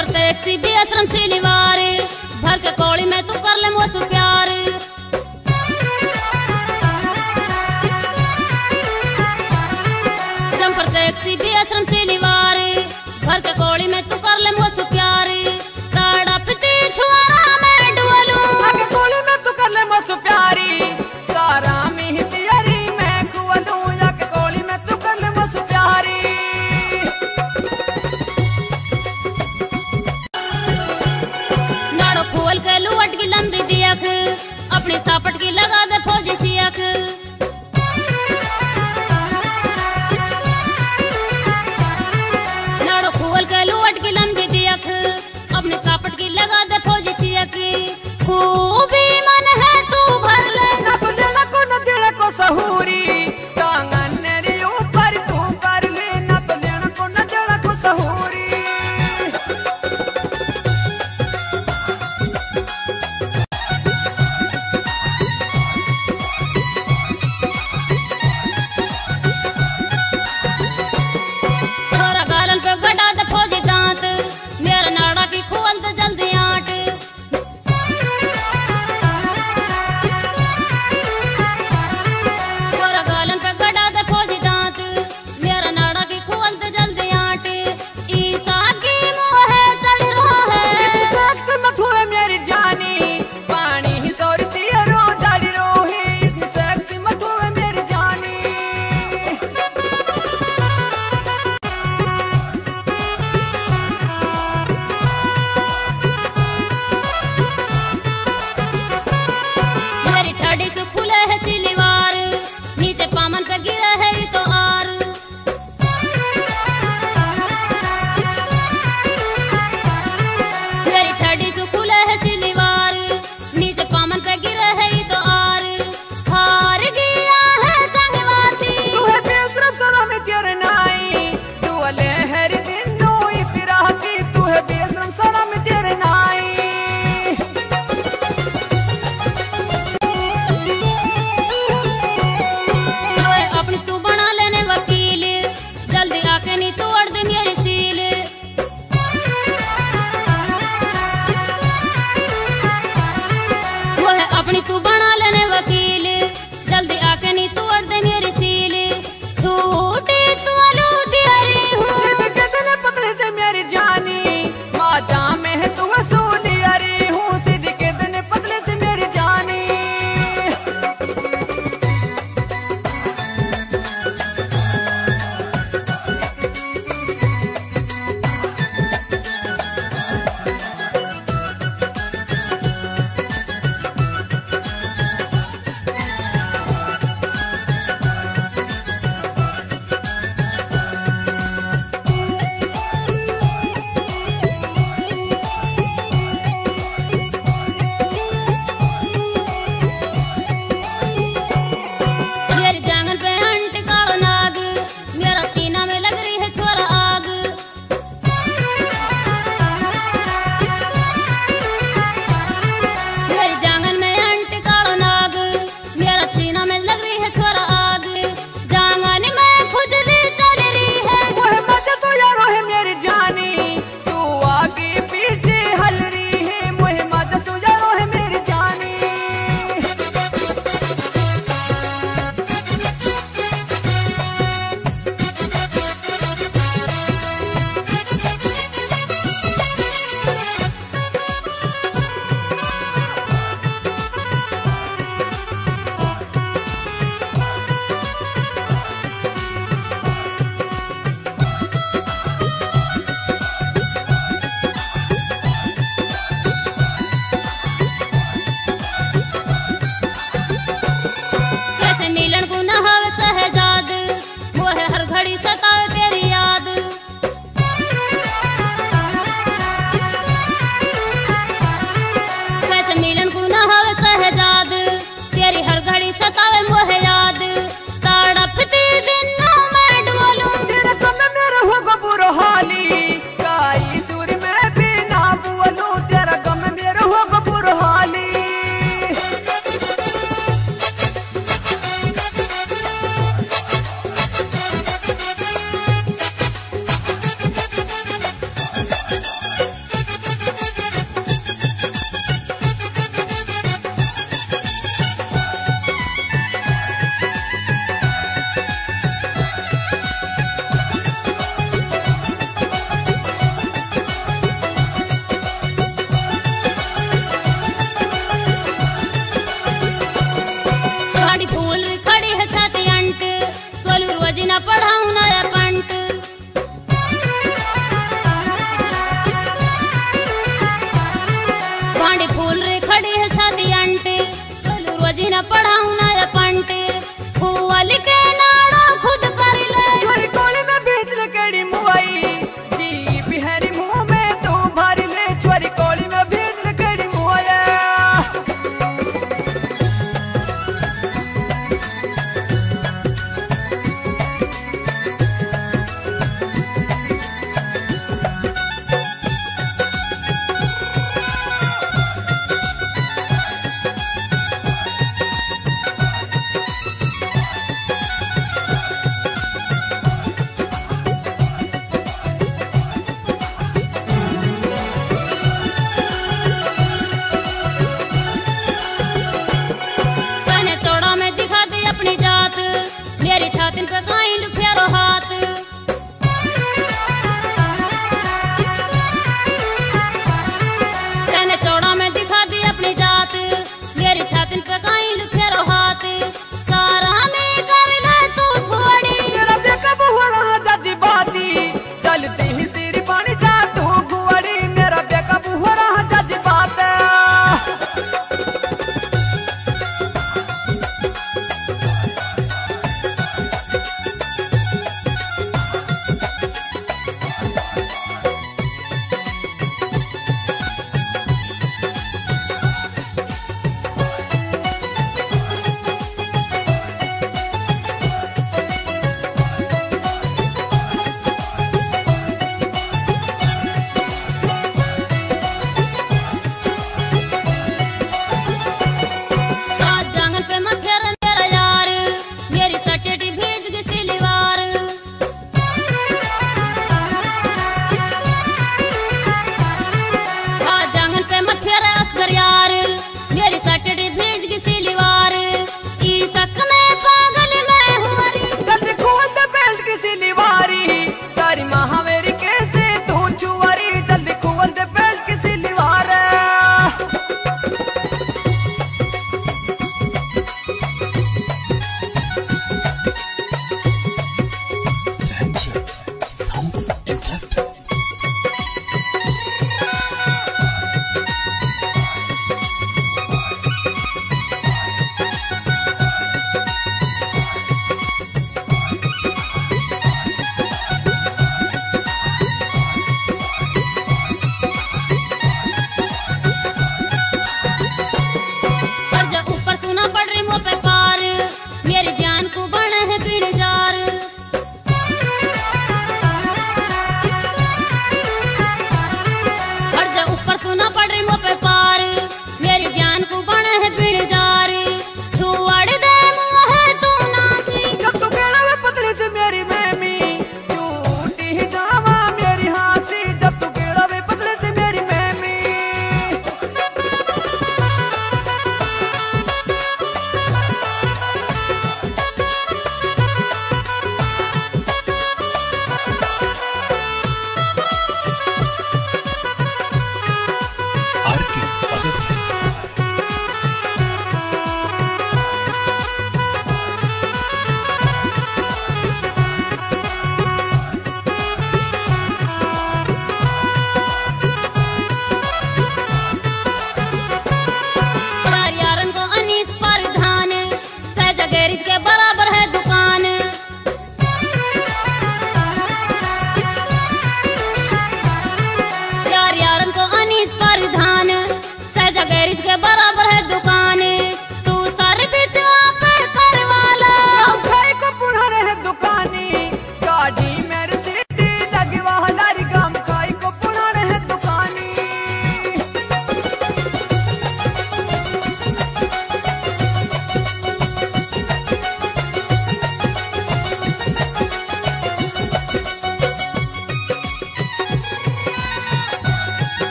Jumper taxi भी आश्रम से लिवार भर के कौड़ी में तू कर ले मुझसे प्यार। जंफर टैक्सी भी आश्रम से लिवार भर के कौड़ी में तू कर ले मुझसे प्यार। साड़ा पिती छुआरा में डुअलू आगे कोली में तू कर ले मुझसे प्यारी सारा में तियारी मैं कुआ दूं आगे कोली में तू कर ले मुझसे प्यारी। नाड़ो खोल के लुवट की लंबी दियक अपनी सापट की लगा दे फौजी सियक। नाड़ो खोल के लुवट की लंबी दियक अपनी सापट की लगा दे फौजी सियक। खूबी मन है तू भर ले ना तो देना को न देना को सहूरी टांगन रे ऊपर तू कर ले ना तो देना को न देना को सहूरी।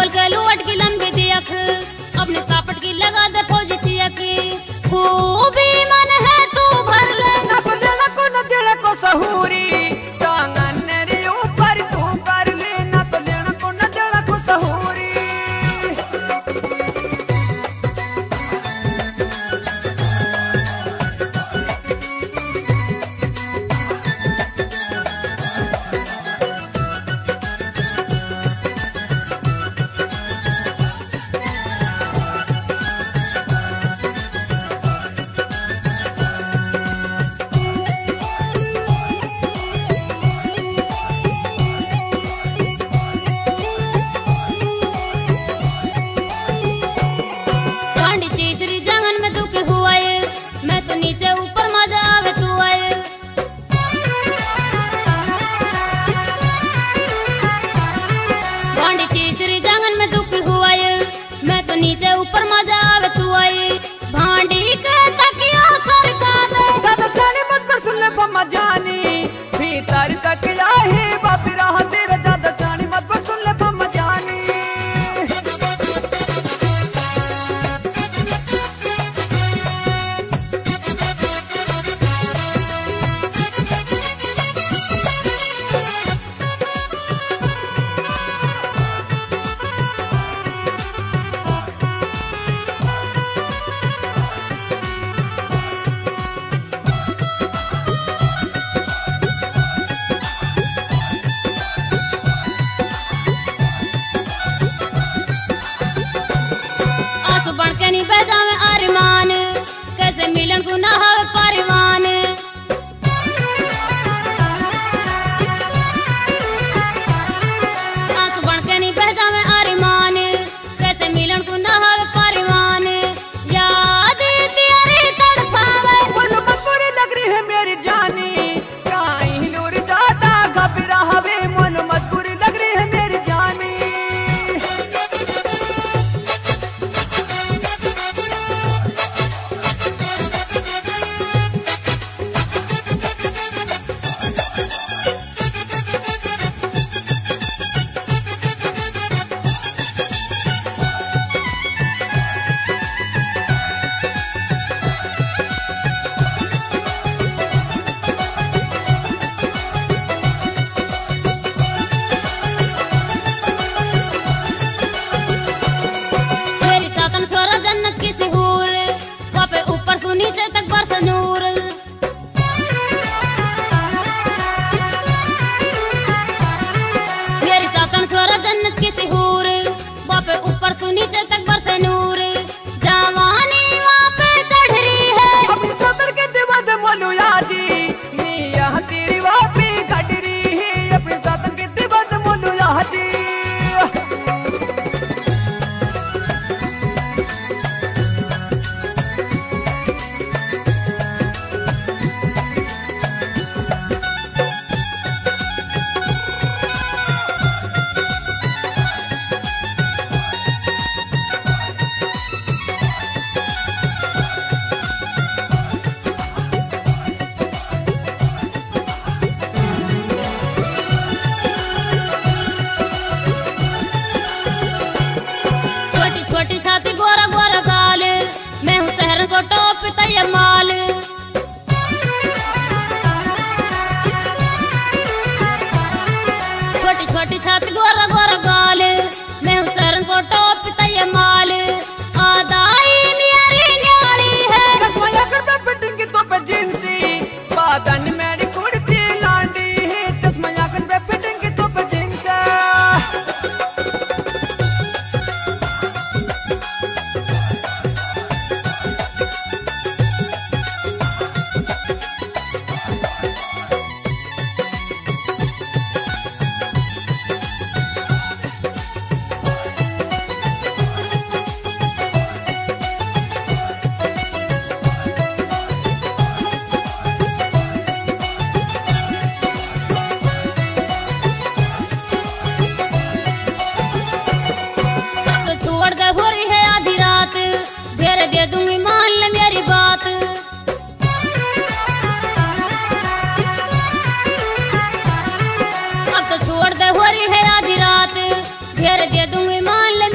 खोल के लुवट की लंबी दियख अपने सापट की लगा दे फौजी चियक खूबी मन है तू भर ले न देना को सहूरी टांगन रे ऊपर तू कर ले न तो लेना को न देना को सहूरी नीचे ऊपर मजा आवे तू आई भांडी के तकिया सर का दे दादा सानी मत पर सुन ले पम्मा जानी भीतर तकिया है बापी रहा तेरे दादा सानी मत पर सुन ले पम्मा जानी नहीं बजावे अरमान कैसे मिलन को ना हो परिवान आंसू बन के नहीं बजावे अरमान कैसे मिलन को ना हो परिवान याद तेरी तड़पावे बोलो मत बुरी लग रही है मेरी जानी काई नूर दादा घबरा हवे मोलो मत बुरी लग रही है मेरी जानी नीचे तक बरस नूर मेरी सातन छोरा जन्नत की सिहूर बापे ऊपर तू नीचे तक बरस नूर जवानी वहाँ पे चढ़ रही है अपनी सदर के दिवद मोलू याजी निया तेरी वापी घट रही है अपनी सदर के दिवद मोलू याजी माल छोटी छोटी छाती गोरा गोरा गाल मैं हूँ सरन को टॉप तय माल आदाई मेरी न्याली है कसमया कर पे फिटिंग की तो पे जिंसी बादन मेरी कुर्ती लांडी है चश्मया कर पे फिटिंग की तो पे जिंसी दे दूंगी मान ले मेरी बात अब तो छोड़ दे हो रही है आधी रात घेर दे दूंगी मान ले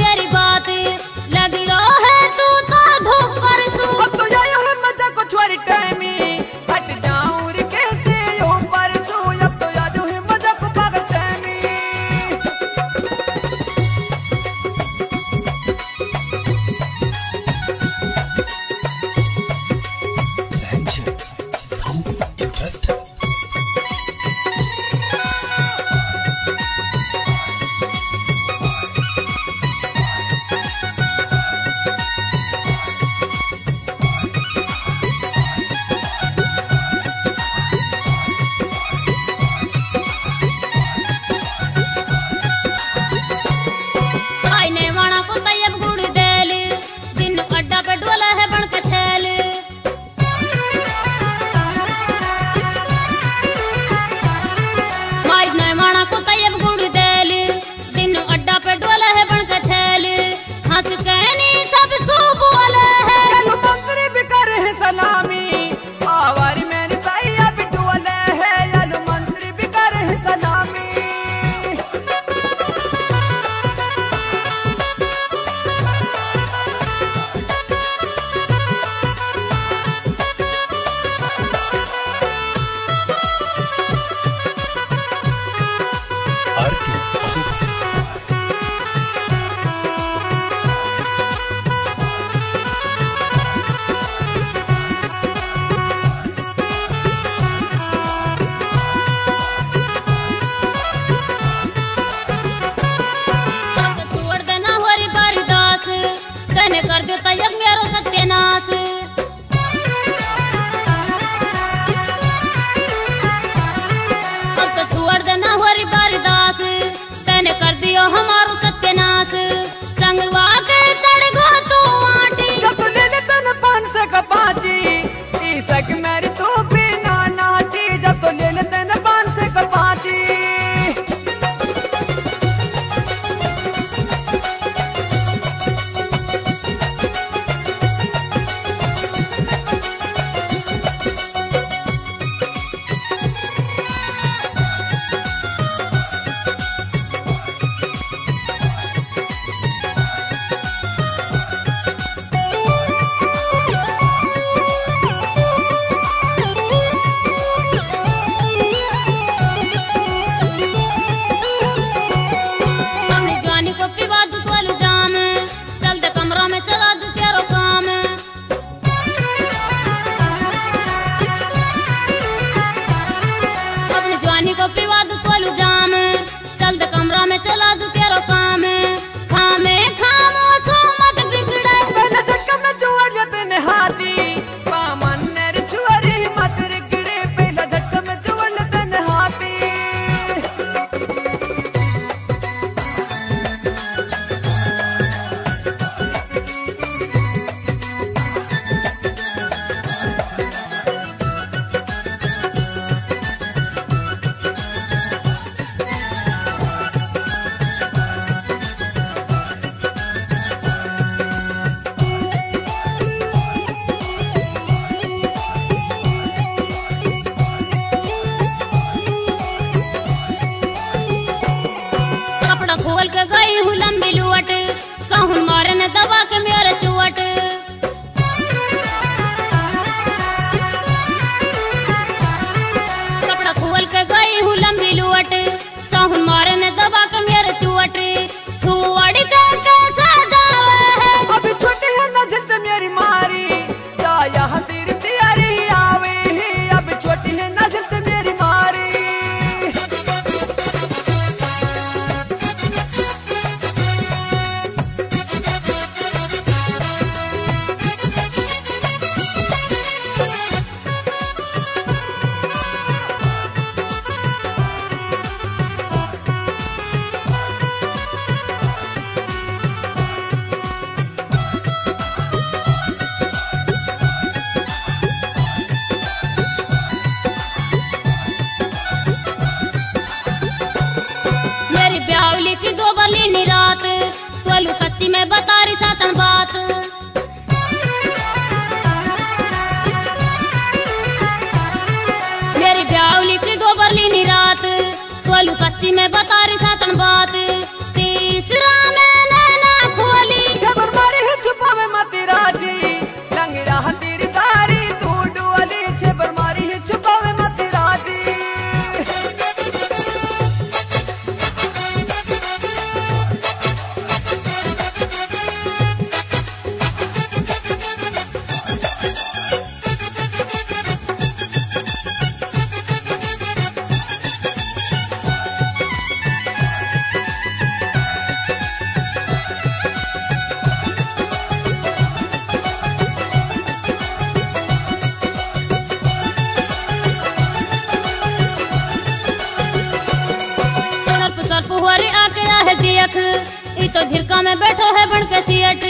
तो झिरका में बैठो है बन के सियट।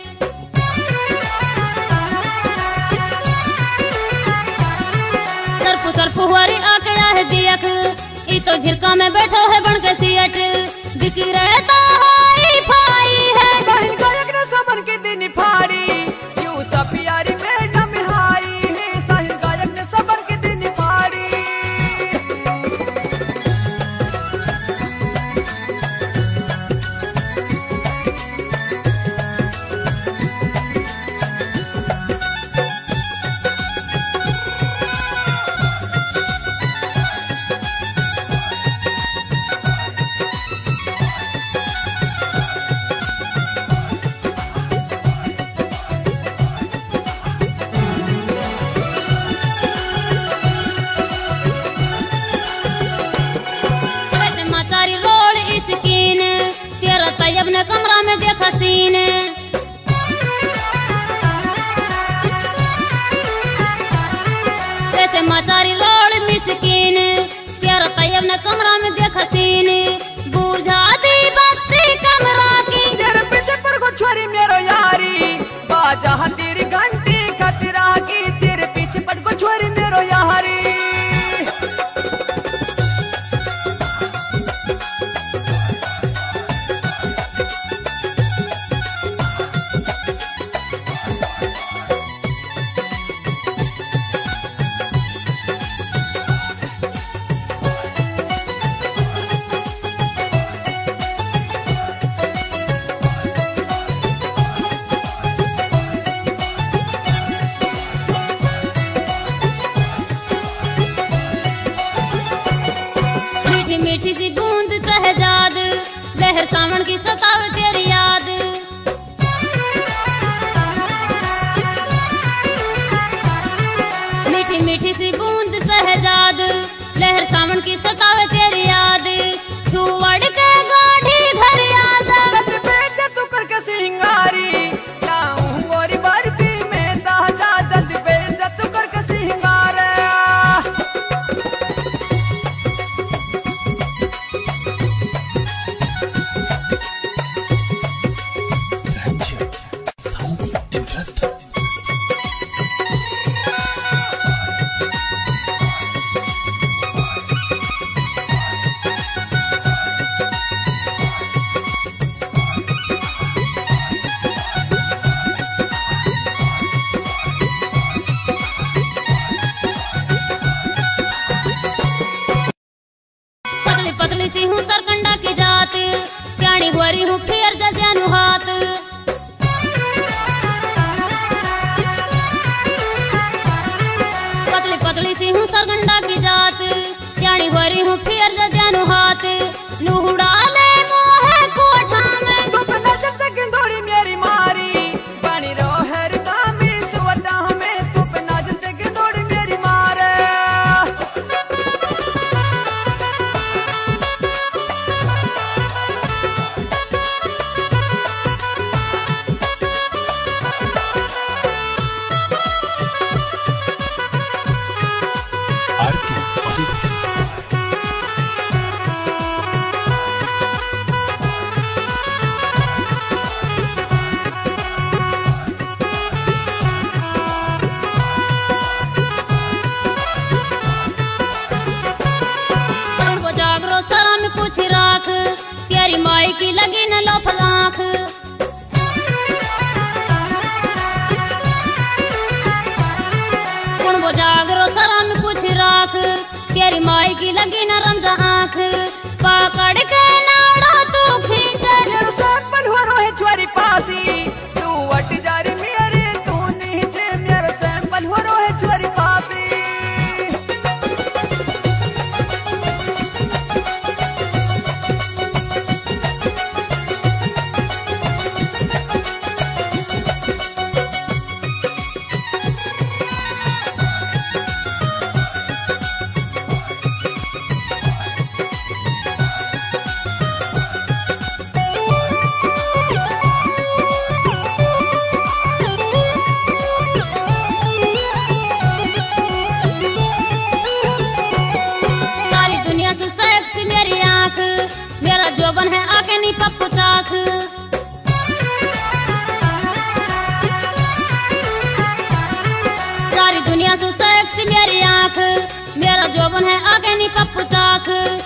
सरपू हुआरी आके आहे दियक, ई तो झिरका में बैठो है बन के सियट। बिकी रहता हाई फाई है बहन गायक ने सबन के दिन फाड़ी, यूं सब प्यारी मैडम हाई है। साहिल गायक ने सबन के दिन फाड़ी। अपने कमरा में देखा सीन, जैसे मचारी रोड मिसकीन। तेरा तैयब ने कमरा में देखा सीन, बुझा दी बत्ती कमरा की। तेरे पीछे पर को छोरी मेरो यारी, बाजा तेरी घंटी खतरा की। तेरे पीछे पर को छोरी मेरो यारी। मीठी सी बूंद शहजाद, लहर सावन की सतावे तेरी याद। मीठी मीठी सी बूंद शहजाद, लहर सावन की सतावे तेरी याद। छुवड़ के गाढ़ी घर आजा, तू करके सिंगारी लाऊं गोरी बर्फी में ताजा। जल्दी बैठ जा तू करके सिंगार। पतली पतली सी हूँ सरकंडा की जात, प्याणी हुआरी हूँ फिर जजानु हाथ। पतली पतली सी हूँ सरकंडा की जात, प्याणी हुआरी हूँ फिर जजानु हाथ। नूहुड़ा ले मोहे कोठा में, तू बिना जब गिंदोड़ी मेरी मारी। पानी रोहर दामी सुवटा में, तू बिना जब गिंदोड़ी मेरी मारे। कुछ राख तेरी माई की लगी न लो फलाख। कुण वो जागरो सरा में कुछ राख, तेरी माई की लगी न रमजा आँख। पकड़ के नाड़ा तू खींचे, मेरे सैंपल हो रोहे छोरी पासी। तू वट जा रे मेरे तू नीचे, मेरे सैंपल हो रोहे छोरी पासी। जासू सेक्सी मेरी आंख, मेरा जोबन है आगे नी पप्पू चाख।